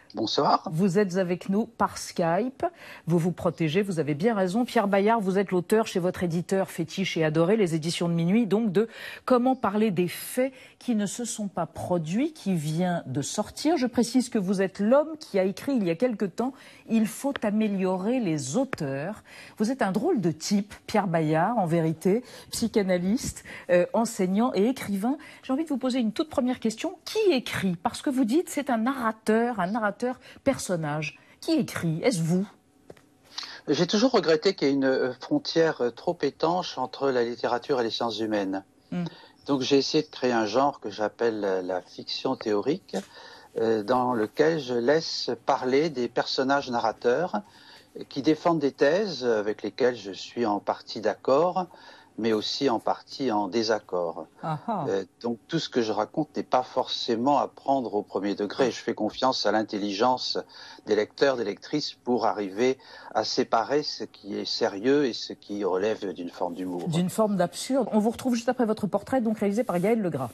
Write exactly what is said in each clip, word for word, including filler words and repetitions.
Bonsoir. Vous êtes avec nous par Skype, vous vous protégez, vous avez bien raison. Pierre Bayard, vous êtes l'auteur chez votre éditeur Fétiche et Adoré, les éditions de minuit, donc de Comment parler des faits qui ne se sont pas produits, qui vient de sortir. Je précise que vous êtes l'homme qui a écrit il y a quelque temps « Il faut améliorer les auteurs ». Vous êtes un drôle de type, Pierre Bayard, en vérité, psychanalyste, euh, enseignant et écrivain. J'ai envie de vous poser une toute première question. Qui écrit? Parce que vous dites c'est un narrateur, un narrateur personnage. Qui écrit? Est-ce vous? J'ai toujours regretté qu'il y ait une frontière trop étanche entre la littérature et les sciences humaines. Mm. Donc j'ai essayé de créer un genre que j'appelle la fiction théorique, euh, dans lequel je laisse parler des personnages narrateurs qui défendent des thèses avec lesquelles je suis en partie d'accord, mais aussi en partie en désaccord. Euh, donc tout ce que je raconte n'est pas forcément à prendre au premier degré. Je fais confiance à l'intelligence des lecteurs, des lectrices pour arriver à séparer ce qui est sérieux et ce qui relève d'une forme d'humour. D'une forme d'absurde. On vous retrouve juste après votre portrait, donc réalisé par Gaël Legras.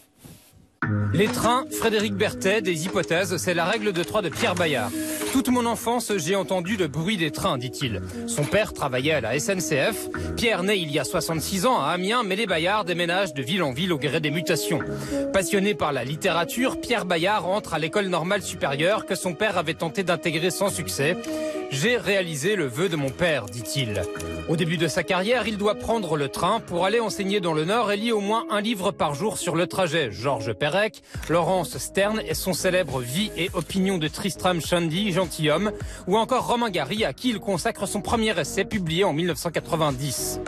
Les trains, Frédéric Berthet, des hypothèses, c'est la règle de trois de Pierre Bayard. Toute mon enfance, j'ai entendu le bruit des trains, dit-il. Son père travaillait à la S N C F. Pierre naît il y a soixante-six ans à Amiens, mais les Bayard déménagent de ville en ville au gré des mutations. Passionné par la littérature, Pierre Bayard entre à l'école normale supérieure que son père avait tenté d'intégrer sans succès. J'ai réalisé le vœu de mon père, dit-il. Au début de sa carrière, il doit prendre le train pour aller enseigner dans le Nord et lit au moins un livre par jour sur le trajet. Georges Perec, Laurence Stern et son célèbre Vie et opinion de Tristram Shandy, gentilhomme, ou encore Romain Gary, à qui il consacre son premier essai publié en mille neuf cent quatre-vingt-dix.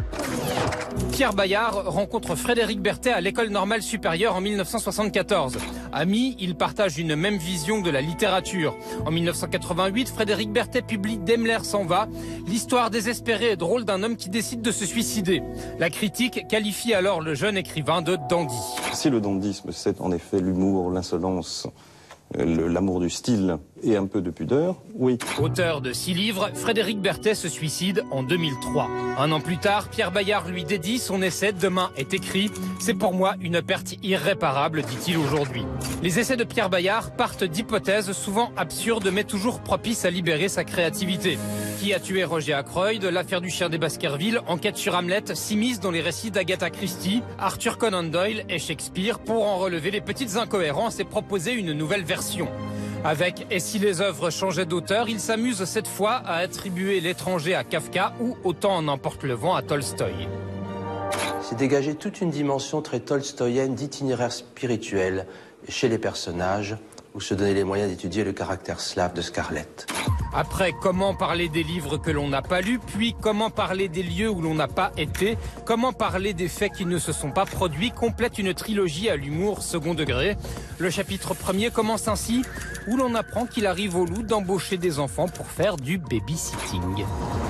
Pierre Bayard rencontre Frédéric Berthet à l'école normale supérieure en mille neuf cent soixante-quatorze. Amis, ils partagent une même vision de la littérature. En mille neuf cent quatre-vingt-huit, Frédéric Berthet publie Daimler s'en va, l'histoire désespérée et drôle d'un homme qui décide de se suicider. La critique qualifie alors le jeune écrivain de dandy. Si le dandysme, c'est en effet l'humour, l'insolence, l'amour du style et un peu de pudeur, oui. Auteur de six livres, Frédéric Berthet se suicide en deux mille trois. Un an plus tard, Pierre Bayard lui dédie son essai « Demain est écrit ». C'est pour moi une perte irréparable, dit-il aujourd'hui. Les essais de Pierre Bayard partent d'hypothèses souvent absurdes mais toujours propices à libérer sa créativité. Qui a tué Roger Ackroyd, l'affaire du chien des Baskerville, enquête sur Hamlet, s'immisce dans les récits d'Agatha Christie, Arthur Conan Doyle et Shakespeare pour en relever les petites incohérences et proposer une nouvelle version. Avec « Et si les œuvres changeaient d'auteur », il s'amuse cette fois à attribuer L'étranger à Kafka ou Autant en emporte le vent à Tolstoï. C'est dégager toute une dimension très tolstoïenne d'itinéraire spirituel chez les personnages, ou se donner les moyens d'étudier le caractère slave de Scarlett. Après comment parler des livres que l'on n'a pas lus, puis comment parler des lieux où l'on n'a pas été, comment parler des faits qui ne se sont pas produits, complète une trilogie à l'humour second degré. Le chapitre premier commence ainsi, où l'on apprend qu'il arrive au loup d'embaucher des enfants pour faire du babysitting.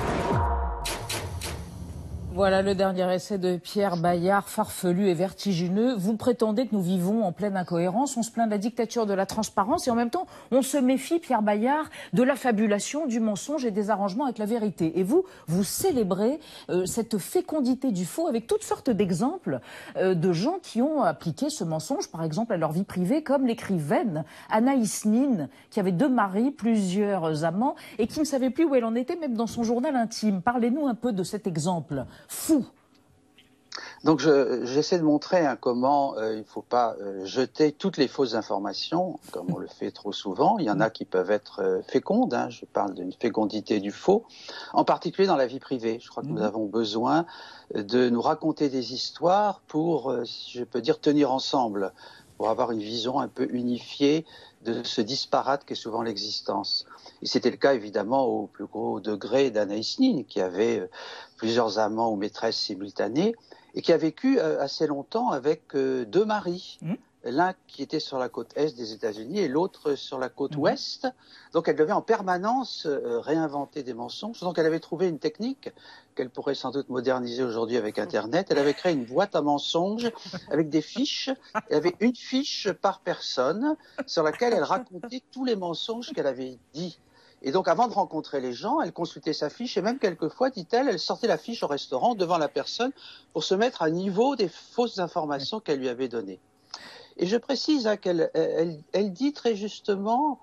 Voilà le dernier essai de Pierre Bayard, farfelu et vertigineux. Vous prétendez que nous vivons en pleine incohérence, on se plaint de la dictature de la transparence et en même temps on se méfie, Pierre Bayard, de la fabulation, du mensonge et des arrangements avec la vérité. Et vous, vous célébrez euh, cette fécondité du faux avec toutes sortes d'exemples euh, de gens qui ont appliqué ce mensonge, par exemple à leur vie privée, comme l'écrivaine Anaïs Nin, qui avait deux maris, plusieurs amants et qui ne savait plus où elle en était, même dans son journal intime. Parlez-nous un peu de cet exemple fou. Donc j'essaie de montrer hein, comment euh, il ne faut pas euh, jeter toutes les fausses informations, comme on le fait trop souvent. Il y en a qui peuvent être euh, fécondes, hein, je parle d'une fécondité du faux, en particulier dans la vie privée. Je crois que mmh. nous avons besoin de nous raconter des histoires pour, euh, si je peux dire, tenir ensemble, pour avoir une vision un peu unifiée de ce disparate qu'est souvent l'existence. Et c'était le cas évidemment au plus gros degré d'Anaïs Nin, qui avait euh, plusieurs amants ou maîtresses simultanées, et qui a vécu euh, assez longtemps avec euh, deux maris. Mmh. L'un qui était sur la côte est des États-Unis et l'autre sur la côte mmh. ouest. Donc elle devait en permanence euh, réinventer des mensonges. Donc elle avait trouvé une technique qu'elle pourrait sans doute moderniser aujourd'hui avec Internet. Elle avait créé une boîte à mensonges avec des fiches. Elle avait une fiche par personne sur laquelle elle racontait tous les mensonges qu'elle avait dit. Et donc, avant de rencontrer les gens, elle consultait sa fiche et même quelquefois, dit-elle, elle sortait la fiche au restaurant devant la personne pour se mettre à niveau des fausses informations qu'elle lui avait données. Et je précise hein, qu'elle elle, elle dit très justement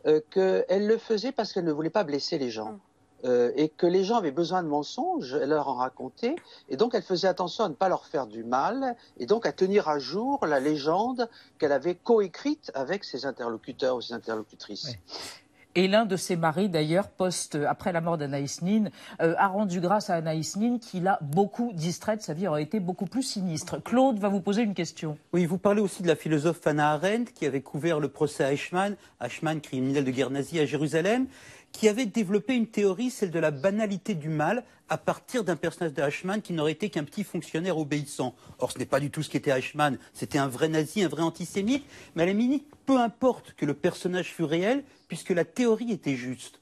euh, qu'elle le faisait parce qu'elle ne voulait pas blesser les gens. Euh, et que les gens avaient besoin de mensonges, elle leur en racontait, et donc elle faisait attention à ne pas leur faire du mal, et donc à tenir à jour la légende qu'elle avait coécrite avec ses interlocuteurs ou ses interlocutrices. Ouais. Et l'un de ses maris, d'ailleurs, poste, après la mort d'Anaïs Nin, euh, a rendu grâce à Anaïs Nin, qui l'a beaucoup distraite, sa vie aurait été beaucoup plus sinistre. Claude va vous poser une question. Oui, vous parlez aussi de la philosophe Hannah Arendt, qui avait couvert le procès à Eichmann, Eichmann, criminel de guerre nazie à Jérusalem, qui avait développé une théorie, celle de la banalité du mal, à partir d'un personnage de Eichmann qui n'aurait été qu'un petit fonctionnaire obéissant. Or, ce n'est pas du tout ce qu'était Eichmann, c'était un vrai nazi, un vrai antisémite, mais à la limite, peu importe que le personnage fût réel, puisque la théorie était juste.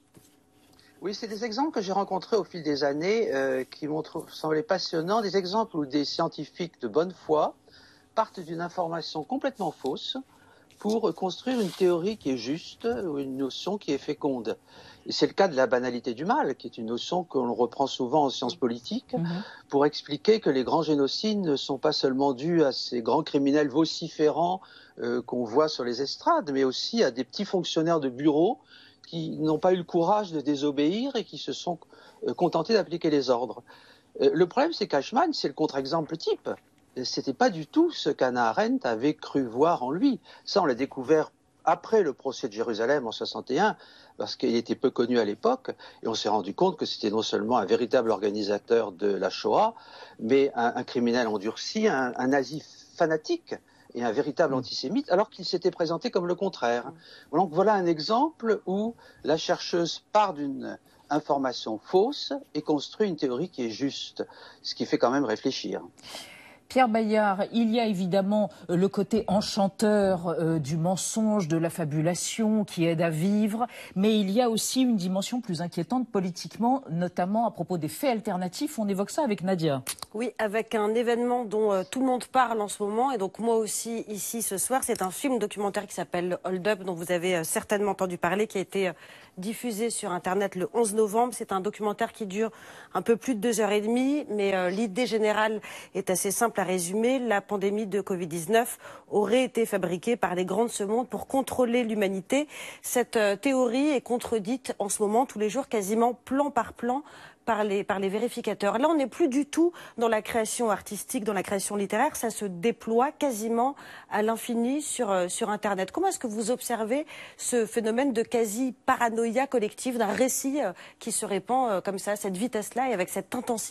Oui, c'est des exemples que j'ai rencontrés au fil des années euh, qui m'ont semblé passionnants, des exemples où des scientifiques de bonne foi partent d'une information complètement fausse pour construire une théorie qui est juste ou une notion qui est féconde. Et c'est le cas de la banalité du mal, qui est une notion qu'on reprend souvent en sciences politiques mmh. pour expliquer que les grands génocides ne sont pas seulement dus à ces grands criminels vociférants euh, qu'on voit sur les estrades, mais aussi à des petits fonctionnaires de bureau qui n'ont pas eu le courage de désobéir et qui se sont euh, contentés d'appliquer les ordres. Euh, le problème, c'est qu'Eichmann, c'est le contre-exemple type. C'était pas du tout ce qu'Hannah Arendt avait cru voir en lui. Ça, on l'a découvert après le procès de Jérusalem en soixante et un, parce qu'il était peu connu à l'époque, et on s'est rendu compte que c'était non seulement un véritable organisateur de la Shoah, mais un, un criminel endurci, un, un nazi fanatique et un véritable antisémite, alors qu'il s'était présenté comme le contraire. Donc voilà un exemple où la chercheuse part d'une information fausse et construit une théorie qui est juste, ce qui fait quand même réfléchir. Pierre Bayard, il y a évidemment le côté enchanteur euh, du mensonge, de la fabulation qui aide à vivre, mais il y a aussi une dimension plus inquiétante politiquement, notamment à propos des faits alternatifs. On évoque ça avec Nadia. Oui, avec un événement dont euh, tout le monde parle en ce moment, et donc moi aussi ici ce soir, c'est un film documentaire qui s'appelle Hold Up, dont vous avez euh, certainement entendu parler, qui a été euh, diffusé sur Internet le onze novembre. C'est un documentaire qui dure un peu plus de deux heures et demie, mais euh, l'idée générale est assez simple à résumer. La pandémie de Covid dix-neuf aurait été fabriquée par les grands de ce monde pour contrôler l'humanité. Cette euh, théorie est contredite en ce moment tous les jours, quasiment plan par plan, par les, par les vérificateurs. Là, on n'est plus du tout dans la création artistique, dans la création littéraire. Ça se déploie quasiment à l'infini sur, euh, sur Internet. Comment est-ce que vous observez ce phénomène de quasi-paranoïa collective, d'un récit euh, qui se répand euh, comme ça, à cette vitesse-là et avec cette intensité-là ?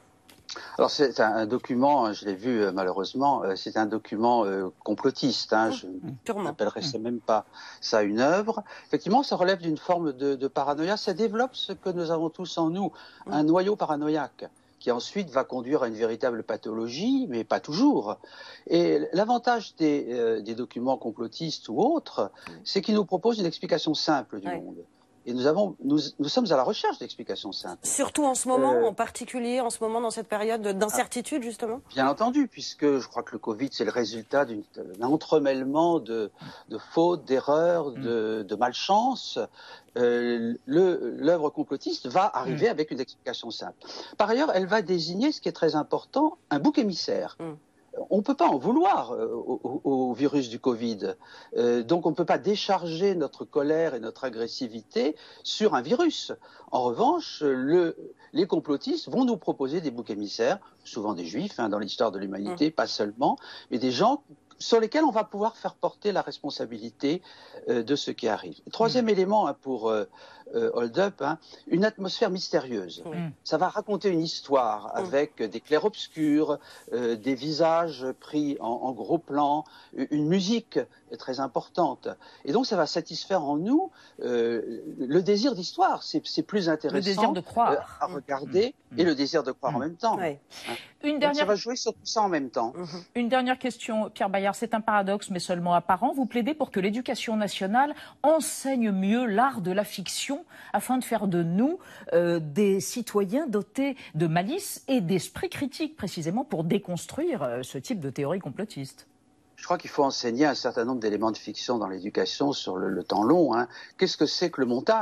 Alors c'est un, un document, je l'ai vu euh, malheureusement, euh, c'est un document euh, complotiste. Hein, je n'appellerais ça même pas ça une œuvre. Effectivement, ça relève d'une forme de, de paranoïa. Ça développe ce que nous avons tous en nous, un noyau paranoïaque, qui ensuite va conduire à une véritable pathologie, mais pas toujours. Et l'avantage des, euh, des documents complotistes ou autres, c'est qu'ils nous proposent une explication simple du ouais. monde. Et nous, avons, nous, nous sommes à la recherche d'explications simples. Surtout en ce moment, euh, en particulier en ce moment, dans cette période d'incertitude, justement. Bien entendu, puisque je crois que le Covid, c'est le résultat d'un entremêlement de, de fautes, d'erreurs, mm. de, de malchance. Euh, l'œuvre complotiste va arriver mm. avec une explication simple. Par ailleurs, elle va désigner, ce qui est très important, un bouc émissaire. Mm. On ne peut pas en vouloir euh, au, au virus du Covid. Euh, donc on ne peut pas décharger notre colère et notre agressivité sur un virus. En revanche, le, les complotistes vont nous proposer des boucs émissaires, souvent des juifs, hein, dans l'histoire de l'humanité, mmh. pas seulement, mais des gens sur lesquels on va pouvoir faire porter la responsabilité euh, de ce qui arrive. Troisième mmh. élément hein, pour euh, euh, Hold Up, hein, une atmosphère mystérieuse. Mmh. Ça va raconter une histoire mmh. avec des clairs-obscurs, euh, des visages pris en, en gros plan, une musique très importante. Et donc ça va satisfaire en nous euh, le désir d'histoire. C'est plus intéressant le désir de croire. Euh, à regarder mmh. et le désir de croire mmh. en même temps. Ouais. Hein. Une dernière... Donc ça va jouer sur tout ça en même temps. Mmh. Une dernière question, Pierre Bayard. C'est un paradoxe, mais seulement apparent. Vous plaidez pour que l'éducation nationale enseigne mieux l'art de la fiction afin de faire de nous euh, des citoyens dotés de malice et d'esprit critique, précisément pour déconstruire euh, ce type de théorie complotiste. Je crois qu'il faut enseigner un certain nombre d'éléments de fiction dans l'éducation sur le, le temps long. Hein. Qu'est-ce que c'est que le montage ?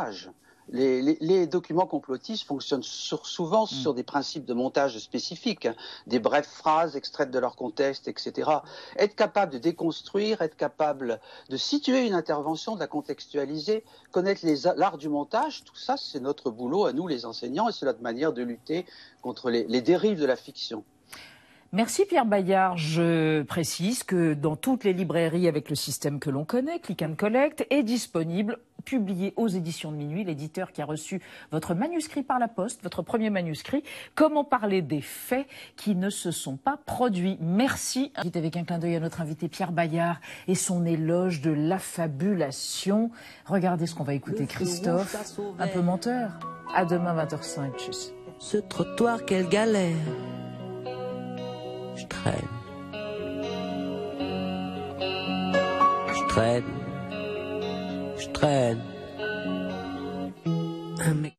Les, les, les documents complotistes fonctionnent sur, souvent mmh. sur des principes de montage spécifiques, hein, des brèves phrases extraites de leur contexte, et cetera. Être capable de déconstruire, être capable de situer une intervention, de la contextualiser, connaître l'art du montage, tout ça, c'est notre boulot à nous les enseignants et c'est notre manière de lutter contre les, les dérives de la fiction. Merci Pierre Bayard. Je précise que dans toutes les librairies avec le système que l'on connaît, Click and Collect, est disponible, publié aux éditions de Minuit, l'éditeur qui a reçu votre manuscrit par la poste, votre premier manuscrit, Comment parler des faits qui ne se sont pas produits. Merci. Avec un clin d'œil à notre invité Pierre Bayard et son éloge de l'affabulation. Regardez ce qu'on va écouter, Christophe, un peu menteur. À demain vingt heures cinq. Tchuss. Ce trottoir, quelle galère. Je traîne. Je traîne. Je traîne. Un mec.